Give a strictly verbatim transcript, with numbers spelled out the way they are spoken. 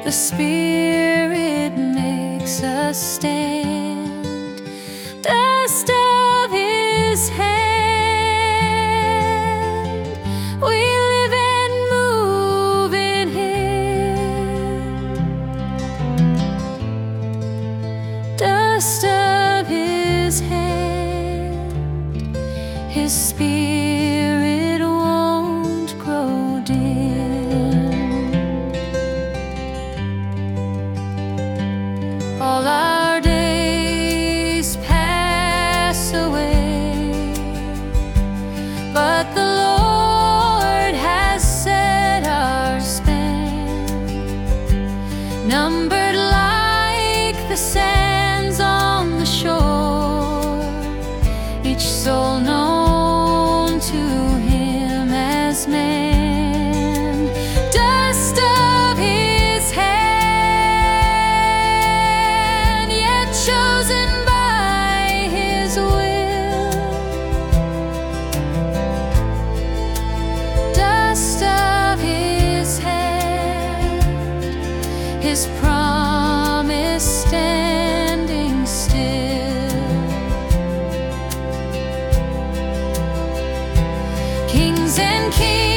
The Spirit makes us stand, dust of His hand. We live and move in Him, dust of His hand. His Spirit won't grow dim. All our days pass away, but the Lord has set our span, numbered like the sands on the shore, each soul known to Him as man. Dust of His hand, yet chosen by His will. Dust of His hand, His promise standing still. Kings and kings